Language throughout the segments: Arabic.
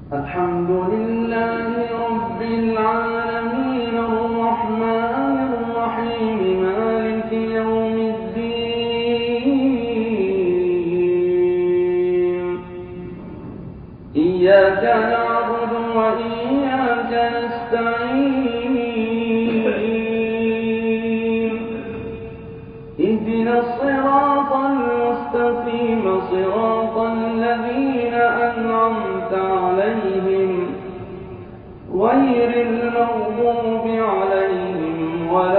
الحمد لله رب العالمين الرحمن الرحيم مالك يوم الدين إياك نعبد وإياك نستعين اهدنا الصراط المستقيم صراط الذين أنعمت عليهم غير المغضوب عليهم ولا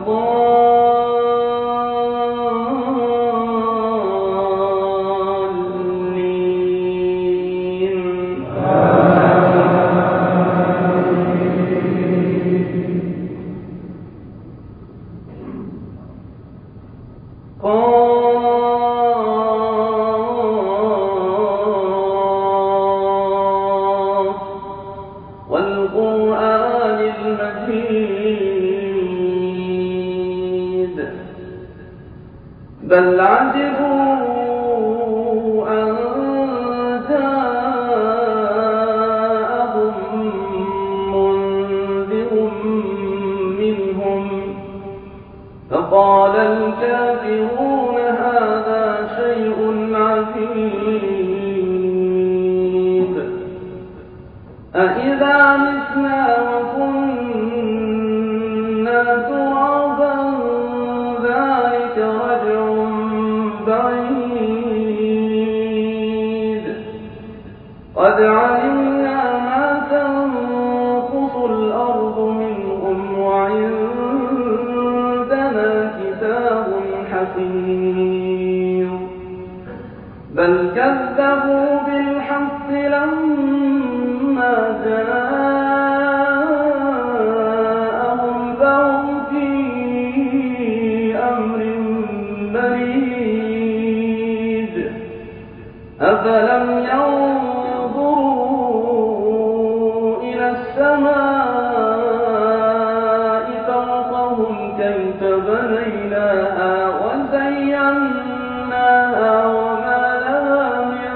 الضالين. والقرآن المجيد بل عجبوا أن جاءهم منذر منهم فقال الكافرون هذا شيء عجيب أإذا متنا وكنا ترابا ذلك رجع بعيد قد علمنا ما تنقص الأرض منهم وعندنا كتاب حفيظ بل كذبوا بالحق لما جاءهم فهم في أمر مريج أفلم ينظروا إلى السماء فوقهم كيف بنيناها وزيناها وما لها من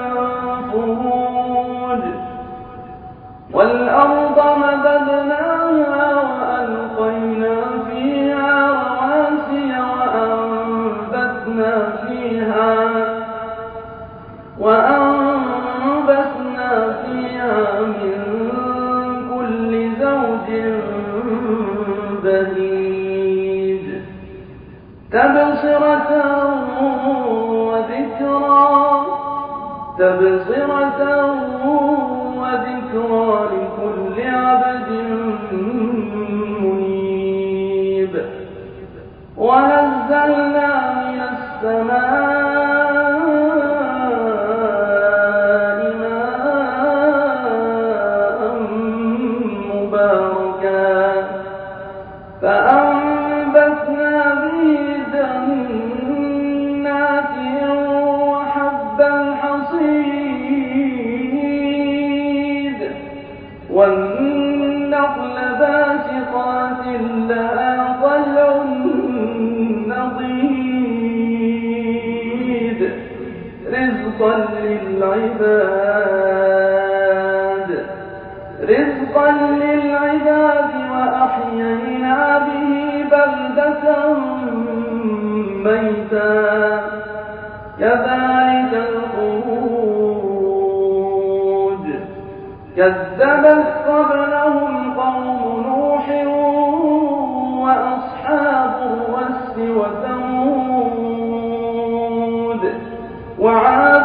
فروج والأرض مددناها وألقينا فيها رواسي وأنبتنا فيها من كل زوج بهيج تبصرة وذكرى لكل عبد منيب ونزلنا من السماء ماء مباركا فأنبتنا به جنات وحب الحصيد والنخل باسقات لها طلع نضيد رزقا للعباد وأحيينا به بلدة ميتا كذلك الخروج كذبت قبلهم قوم نوح وأصحاب الرس وثمود وعاد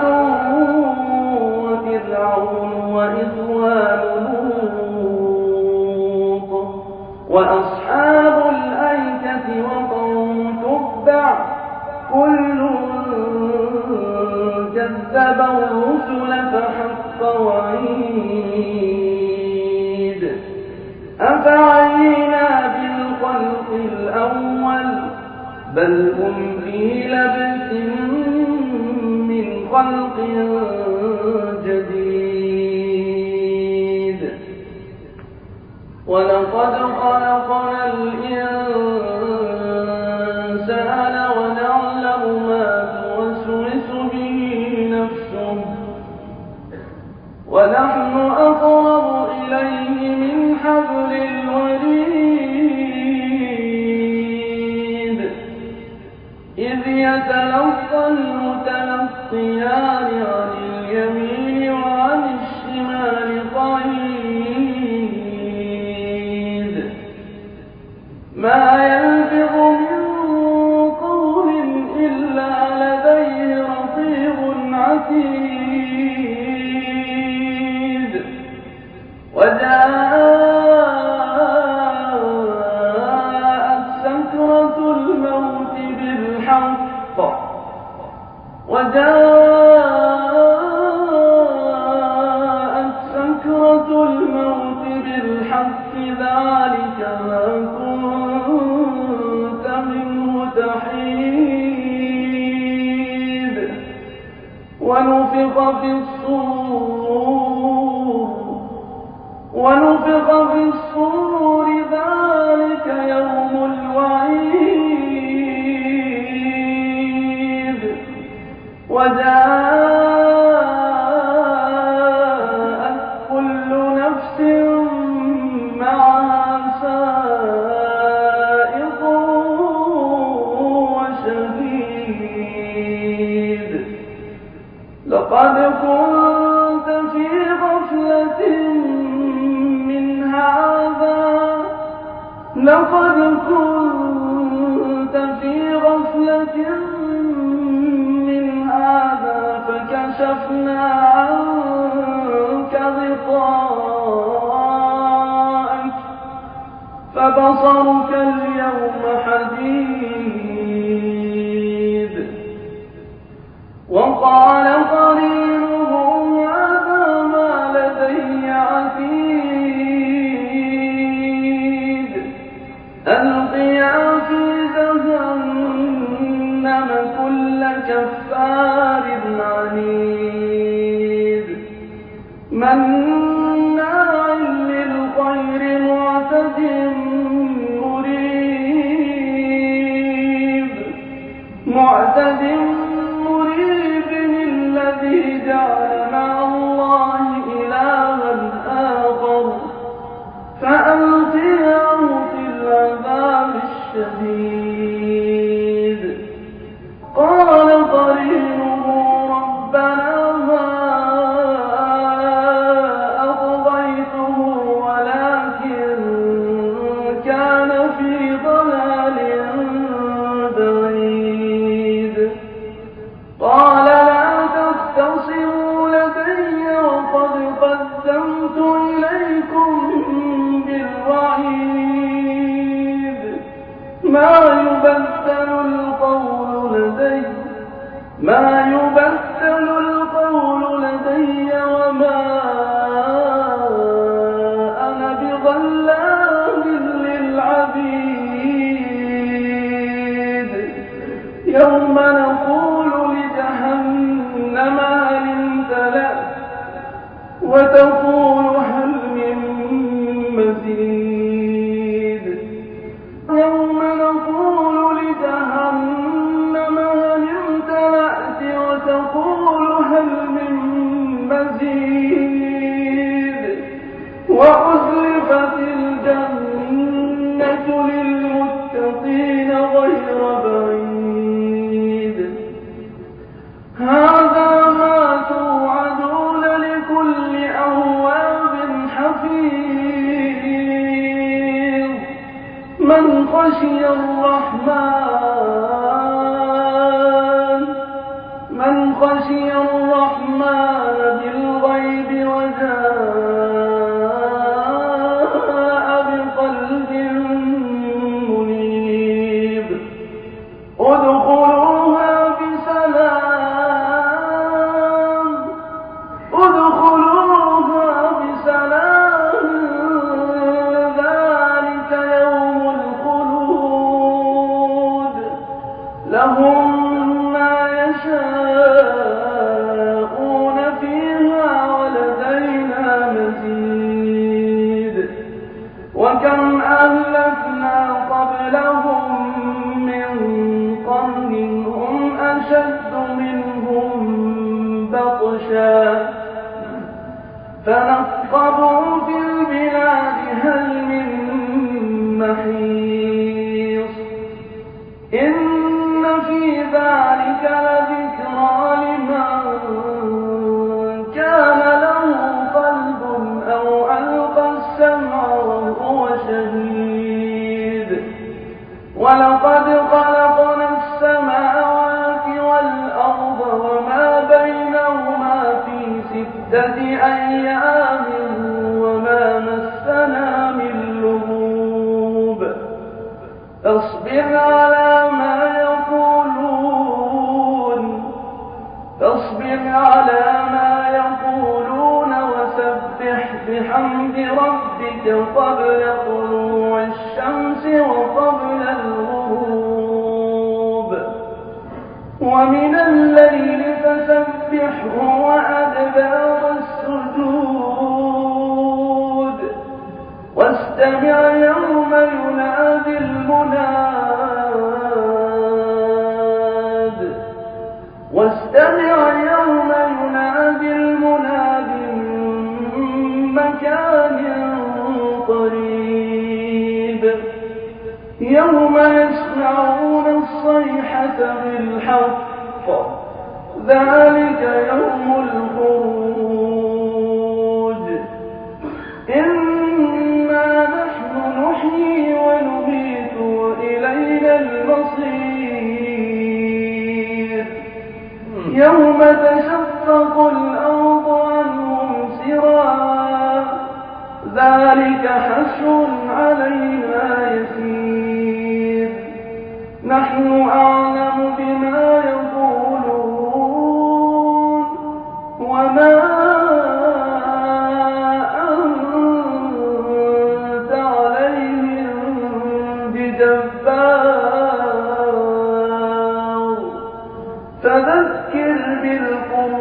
وفرعون وإخوان لوط وأصحاب الأيكة وقوم تبع كل كذب الرسل فحق وعيد أفعينا بالخلق الأول بل هم في لبس من خلق جديد ولقد خلقنا الإنسان ونعلم ما توسوس به نفسه ونحن أقرب عن اليمين وعن الشمال قعيد ما يلفظ من قول إلا لديه رقيب عتيد وجاءت سكرة الموت بالحق ذلك ما كنت منه تحيد ونفخ في الصور ذلك يوم الوعيد وجاءت كل نفس معها سائق وشهيد لقد كنت في غفلة من هذا فكشفنا عنك غطاءك فبصرك اليوم حديد وقال قرينه هذا ما لدي عتيد ألقيا في جهنم كل كفار عنيد مناع للخير معتد مريب الذي جعل مع الله إلها آخر فألقياه في العذاب الشديد قال قرينه ربنا ما أطغيته ولكن كان في ضلال بعيد قال لا تختصموا لدي وقد قدمت إليكم بالوعيد ما يبدل القول لدي وما أنا بظلام للعبيد يوم نقول لجهنم هل امتلأت وتقول هل من مزيد يوم نقول لجهنم هل امتلأت وتقول هل من مزيد وأزلفت الجنة للمتقين غير بعيد هذا ما توعدون لكل أواب حفيظ من خشي الرحمن بالغيب وجاء بقلب منيب ادخلوها بسلام ذلك يوم الخلود لهم ما يشاءون فيها ولدينا مزيد وكم أهلكنا قبلهم من قرن هم أشد منهم بطشا فنقبوا في البلاد هل من محيص إن في ذلك لذكرى لمن عدة أيام وما مسنا من لغوب فاصبر على ما يقولون وسبح بحمد ربك قبل طلوع الشمس وقبل الغروب ومن الليل فسبحه وأدبار السجود واستمع يوم ينادي المناد من مكان قريب يوم يسمعون الصيحة بالحق ذلك يوم الخروج إنا نحن نحيي ونميت وإلينا المصير يوم تشقق الأرض عنهم سراعا ذلك حشر علينا يسير نحن أعلم بما يقولون وما أنت عليهم بجبار فذكر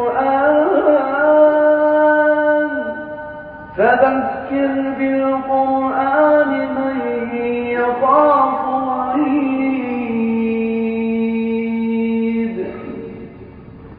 بالقرآن